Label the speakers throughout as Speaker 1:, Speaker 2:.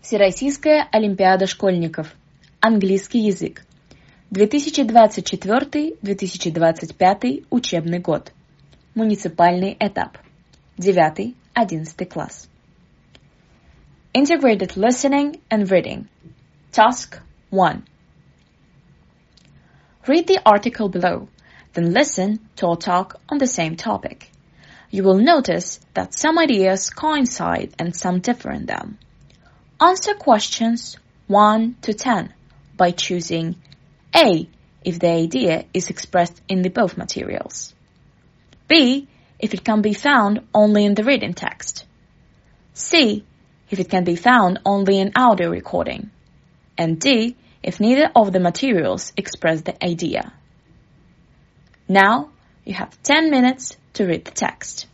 Speaker 1: Всероссийская олимпиада школьников. Английский язык. 2024-2025 учебный год. Муниципальный этап. 9-11 класс. Integrated listening and reading. Task 1. Read the article below, then listen to a talk on the same topic. You will notice that some ideas coincide and some differ in them. Answer questions 1 to 10 by choosing A if the idea is expressed in the both materials, B if it can be found only in the written text, C if it can be found only in audio recording, and D if neither of the materials express the idea. Now you have 10 minutes to read the text.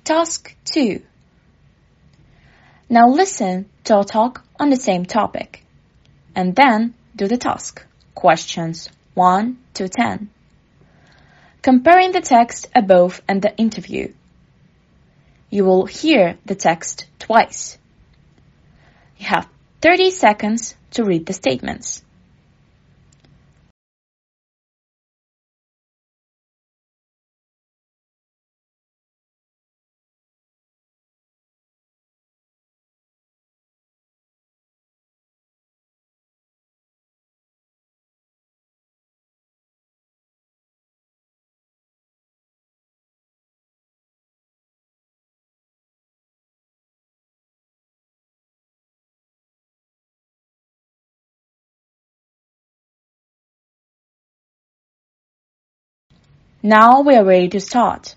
Speaker 1: Task 2. Now listen to our talk on the same topic, and then do the task, questions 1 to 10. Comparing the text above and the interview. You will hear the text twice. You have 30 seconds to read the statements. Now we are ready to start.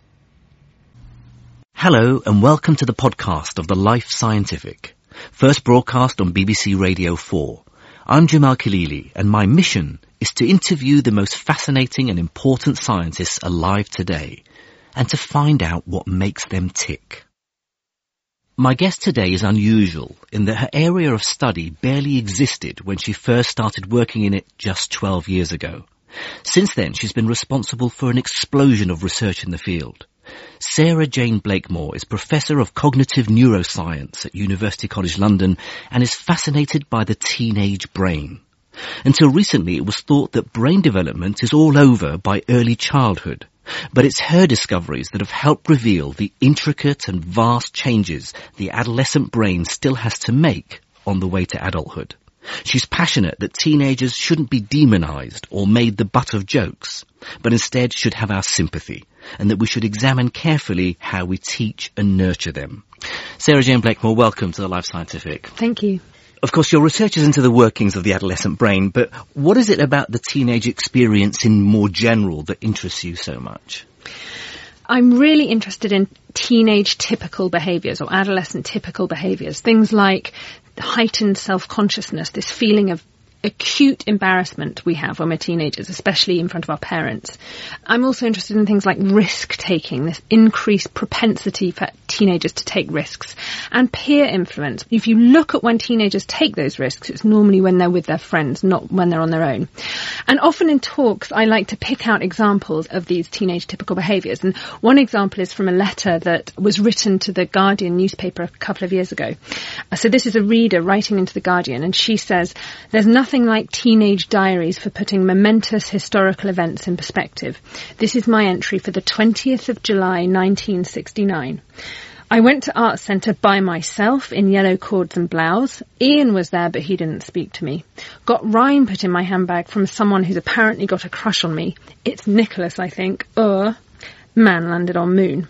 Speaker 2: Hello and welcome to the podcast of The Life Scientific, first broadcast on BBC Radio 4. I'm Jamal Khalili and my mission is to interview the most fascinating and important scientists alive today and to find out what makes them tick. My guest today is unusual in that her area of study barely existed when she first started working in it just 12 years ago. Since then, she's been responsible for an explosion of research in the field. Sarah Jane Blakemore is Professor of Cognitive Neuroscience at University College London and is fascinated by the teenage brain. Until recently, it was thought that brain development is all over by early childhood. But it's her discoveries that have helped reveal the intricate and vast changes the adolescent brain still has to make on the way to adulthood. She's passionate that teenagers shouldn't be demonized or made the butt of jokes, but instead should have our sympathy, and that we should examine carefully how we teach and nurture them. Sarah Jane Blakemore, welcome to The Life Scientific.
Speaker 3: Thank you.
Speaker 2: Of course, your research is into the workings of the adolescent brain, but what is it about the teenage experience in more general that interests you so much?
Speaker 3: I'm really interested in teenage typical behaviours or adolescent typical behaviours. Things like heightened self-consciousness, this feeling of acute embarrassment we have when we're teenagers, especially in front of our parents. I'm also interested in things like risk-taking, this increased propensity for teenagers to take risks, and peer influence. If you look at when teenagers take those risks, it's normally when they're with their friends, not when they're on their own. And often in talks, I like to pick out examples of these teenage typical behaviours. And one example is from a letter that was written to the Guardian newspaper a couple of years ago. So this is a reader writing into the Guardian, and she says, "There's nothing like teenage diaries for putting momentous historical events in perspective. This is my entry for the 20th of July 1969. I went to Arts Centre by myself in yellow cords and blouse. Ian was there, but he didn't speak to me. Got rhyme put in my handbag from someone who's apparently got a crush on me. It's Nicholas, I think. Man landed on moon."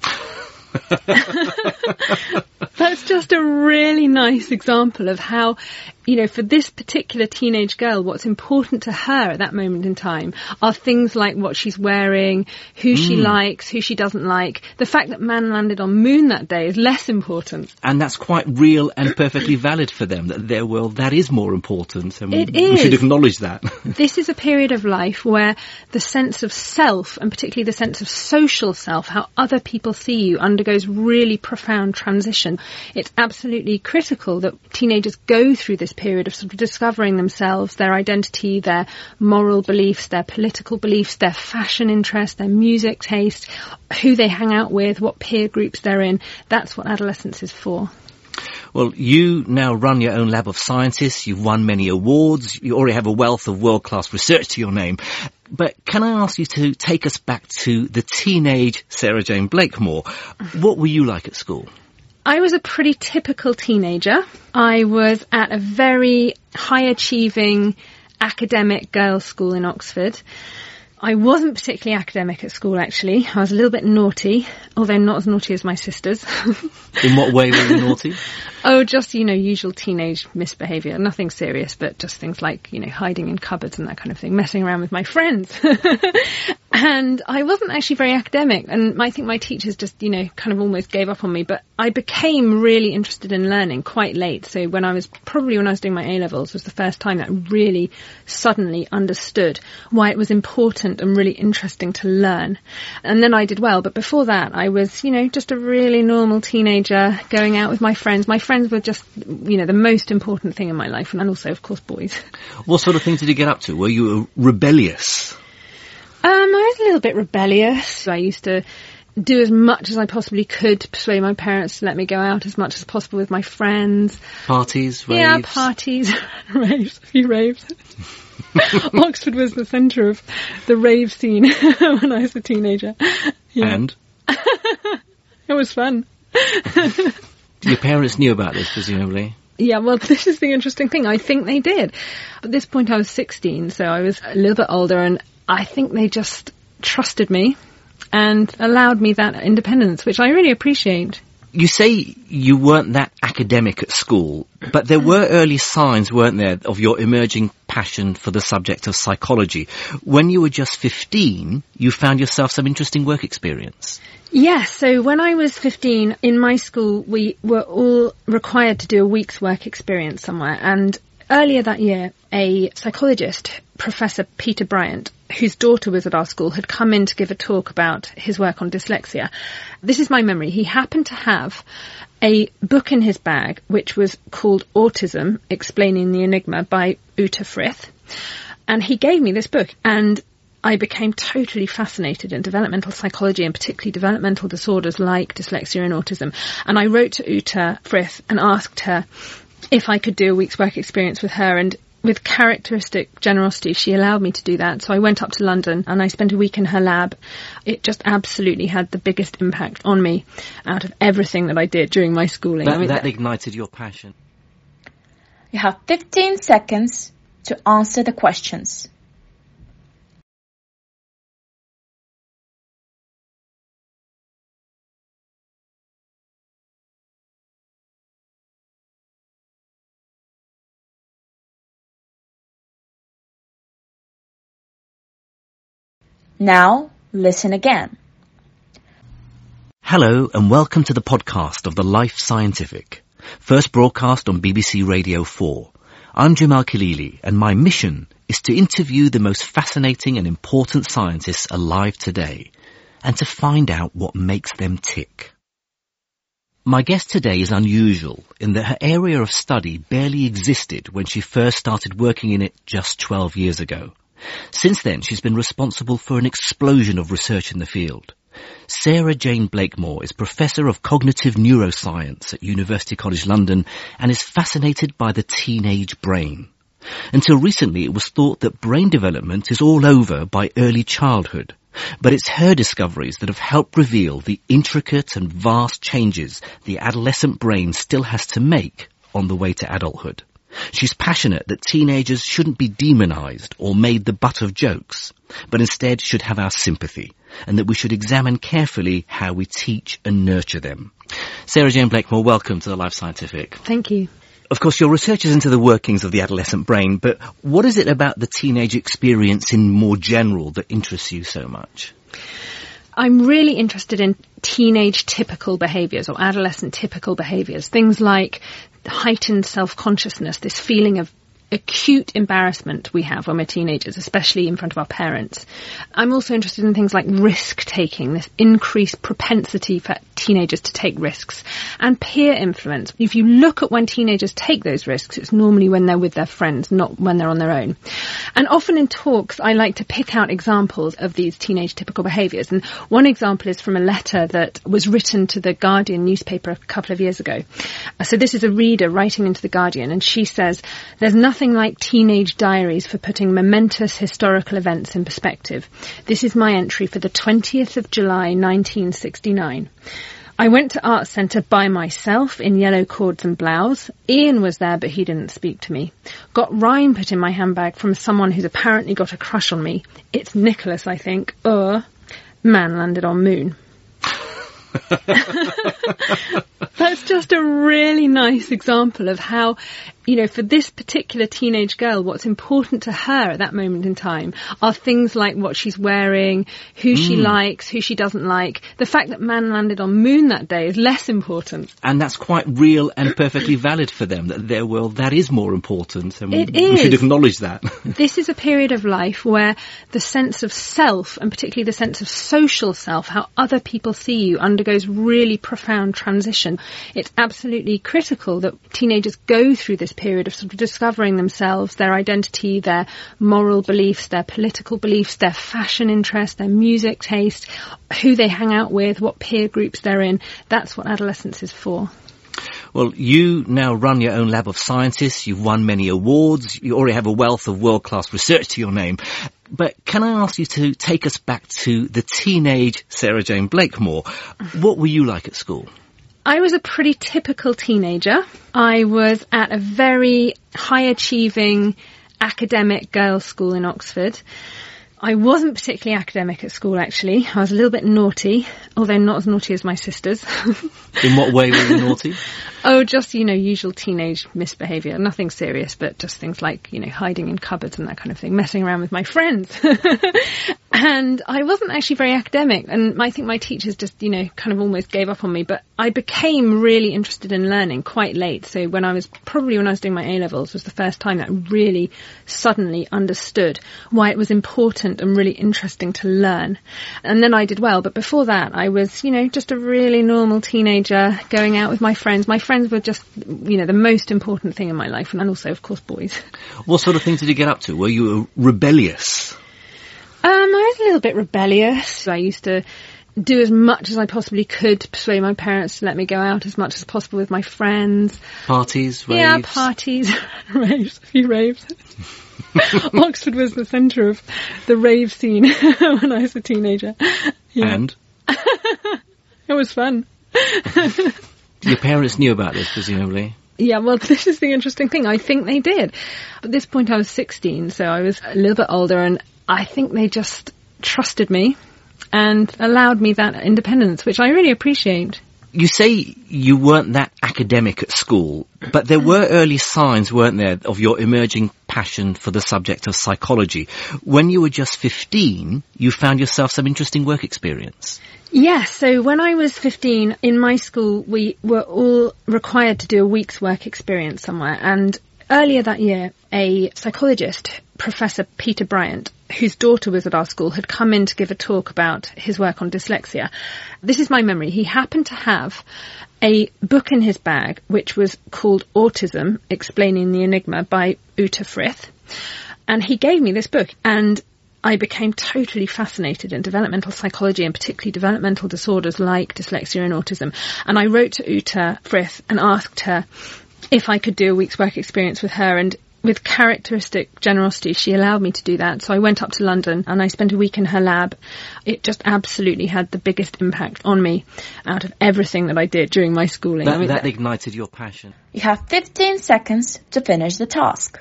Speaker 3: That's just a really nice example of how, for this particular teenage girl, what's important to her at that moment in time are things like what she's wearing, who she likes, who she doesn't like. The fact that man landed on moon that day is less important.
Speaker 2: And that's quite real and perfectly valid for them, that their world, that is more important. And
Speaker 3: it
Speaker 2: we should acknowledge that.
Speaker 3: This is a period of life where the sense of self, and particularly the sense of social self, how other people see you, undergoes really profound transition. It's absolutely critical that teenagers go through this period of sort of discovering themselves, their identity, their moral beliefs, their political beliefs, their fashion interests, their music taste, who they hang out with, what peer groups they're in. That's what adolescence is for.
Speaker 2: Well, you now run your own lab of scientists. You've won many awards. You already have a wealth of world-class research to your name. But can I ask you to take us back to the teenage Sarah Jane Blakemore? What were you like at school?
Speaker 3: I was a pretty typical teenager. I was at a very high-achieving academic girls' school in Oxford. I wasn't particularly academic at school, actually. I was a little bit naughty, although not as naughty as my sisters.
Speaker 2: In what way were you naughty?
Speaker 3: Oh, just, usual teenage misbehaviour. Nothing serious, but just things like, hiding in cupboards and that kind of thing, messing around with my friends. And I wasn't actually very academic, and I think my teachers just, kind of almost gave up on me, but I became really interested in learning quite late. So when I was doing my A-levels was the first time that I really suddenly understood why it was important and really interesting to learn. And then I did well, but before that I was, just a really normal teenager going out with my friends. My friends were just, the most important thing in my life, and also, of course, boys.
Speaker 2: What sort of things did you get up to? Were you rebellious?
Speaker 3: I was a little bit rebellious. I used to do as much as I possibly could to persuade my parents to let me go out as much as possible with my friends.
Speaker 2: Parties, raves?
Speaker 3: Yeah, parties, raves, a few raves. Oxford was the centre of the rave scene when I was a teenager. Yeah.
Speaker 2: And?
Speaker 3: It was fun.
Speaker 2: Your parents knew about this, presumably?
Speaker 3: Yeah, well, this is the interesting thing. I think they did. At this point I was 16, so I was a little bit older, and I think they just trusted me and allowed me that independence, which I really appreciate.
Speaker 2: You say you weren't that academic at school, but there were early signs, weren't there, of your emerging passion for the subject of psychology. When you were just 15, you found yourself some interesting work experience.
Speaker 3: Yes, so when I was 15, in my school, we were all required to do a week's work experience somewhere. And earlier that year, a psychologist, Professor Peter Bryant, whose daughter was at our school, had come in to give a talk about his work on dyslexia. This is my memory. He happened to have a book in his bag, which was called Autism, Explaining the Enigma by Uta Frith. And he gave me this book, and I became totally fascinated in developmental psychology, and particularly developmental disorders like dyslexia and autism. And I wrote to Uta Frith and asked her if I could do a week's work experience with her, and with characteristic generosity, she allowed me to do that. So I went up to London and I spent a week in her lab. It just absolutely had the biggest impact on me out of everything that I did during my schooling.
Speaker 2: That ignited your passion.
Speaker 1: You have 15 seconds to answer the questions. Now, listen again.
Speaker 2: Hello and welcome to the podcast of The Life Scientific, first broadcast on BBC Radio 4. I'm Jamal Khalili, and my mission is to interview the most fascinating and important scientists alive today, and to find out what makes them tick. My guest today is unusual in that her area of study barely existed when she first started working in it just 12 years ago. Since then, she's been responsible for an explosion of research in the field. Sarah Jane Blakemore is Professor of Cognitive Neuroscience at University College London and is fascinated by the teenage brain. Until recently, it was thought that brain development is all over by early childhood. But it's her discoveries that have helped reveal the intricate and vast changes the adolescent brain still has to make on the way to adulthood. She's passionate that teenagers shouldn't be demonized or made the butt of jokes, but instead should have our sympathy, and that we should examine carefully how we teach and nurture them. Sarah Jane Blakemore, welcome to The Life Scientific.
Speaker 3: Thank you.
Speaker 2: Of course, your research is into the workings of the adolescent brain, but what is it about the teenage experience in more general that interests you so much?
Speaker 3: I'm really interested in teenage typical behaviours or adolescent typical behaviours. Things like heightened self-consciousness, this feeling of acute embarrassment we have when we're teenagers, especially in front of our parents. I'm also interested in things like risk-taking, this increased propensity for teenagers to take risks, and peer influence. If you look at when teenagers take those risks, it's normally when they're with their friends, not when they're on their own. And often in talks, I like to pick out examples of these teenage typical behaviours. And one example is from a letter that was written to the Guardian newspaper a couple of years ago. So this is a reader writing into the Guardian, and she says, "There's nothing like teenage diaries for putting momentous historical events in perspective. This is my entry for the 20th of July 1969. I went to Arts Centre by myself in yellow cords and blouse. Ian was there, but he didn't speak to me. Got rhyme put in my handbag from someone who's apparently got a crush on me. It's Nicholas, I think. Man landed on moon." That's just a really nice example of how, you know, for this particular teenage girl, what's important to her at that moment in time are things like what she's wearing, who she likes, who she doesn't like. The fact that man landed on moon that day is less important.
Speaker 2: And that's quite real and perfectly valid for them, that their world, that is more important. And
Speaker 3: It
Speaker 2: we should
Speaker 3: is.
Speaker 2: acknowledge that.
Speaker 3: This is a period of life where the sense of self, and particularly the sense of social self, how other people see you, undergoes really profound transition. It's absolutely critical that teenagers go through this period of sort of discovering themselves, their identity, their moral beliefs, their political beliefs, their fashion interest, their music taste, who they hang out with, what peer groups they're in. That's what adolescence is for.
Speaker 2: Well, you now run your own lab of scientists. You've won many awards. You already have a wealth of world-class research to your name. But can I ask you to take us back to the teenage Sarah Jane Blakemore? What were you like at school?
Speaker 3: I was a pretty typical teenager. I was at a very high-achieving academic girls' school in Oxford. I wasn't particularly academic at school, actually. I was a little bit naughty, although not as naughty as my sisters.
Speaker 2: In what way were you naughty?
Speaker 3: Oh, just, you know, usual teenage misbehaviour. Nothing serious, but just things like, you know, hiding in cupboards and that kind of thing, messing around with my friends. And I wasn't actually very academic, and I think my teachers just, you know, kind of almost gave up on me, but I became really interested in learning quite late. So when I was doing my A-levels was the first time that I really suddenly understood why it was important and really interesting to learn. And then I did well, but before that I was, you know, just a really normal teenager going out with my friends. My friends were just, you know, the most important thing in my life, and also, of course, boys.
Speaker 2: What sort of things did you get up to? Were you rebellious?
Speaker 3: I was a little bit rebellious. I used to do as much as I possibly could to persuade my parents to let me go out as much as possible with my friends.
Speaker 2: Parties, raves?
Speaker 3: Yeah, parties, raves, a few raves. Oxford was the centre of the rave scene when I was a teenager. Yeah.
Speaker 2: And?
Speaker 3: It was fun.
Speaker 2: Your parents knew about this, presumably?
Speaker 3: Yeah, well, this is the interesting thing. I think they did. At this point I was 16, so I was a little bit older, and I think they just trusted me and allowed me that independence, which I really appreciate.
Speaker 2: You say you weren't that academic at school, but there were early signs, weren't there, of your emerging passion for the subject of psychology. When you were just 15, you found yourself some interesting work experience.
Speaker 3: Yes, so when I was 15, in my school, we were all required to do a week's work experience somewhere. And earlier that year, a psychologist, Professor Peter Bryant, whose daughter was at our school, had come in to give a talk about his work on dyslexia. This is my memory. He happened to have a book in his bag, which was called Autism, Explaining the Enigma by Uta Frith. And he gave me this book, and I became totally fascinated in developmental psychology, and particularly developmental disorders like dyslexia and autism. And I wrote to Uta Frith and asked her if I could do a week's work experience with her, and with characteristic generosity, she allowed me to do that. So I went up to London and I spent a week in her lab. It just absolutely had the biggest impact on me out of everything that I did during my schooling.
Speaker 2: That ignited your passion.
Speaker 1: You have 15 seconds to finish the task.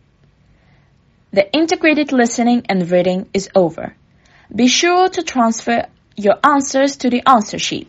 Speaker 1: The integrated listening and reading is over. Be sure to transfer your answers to the answer sheet.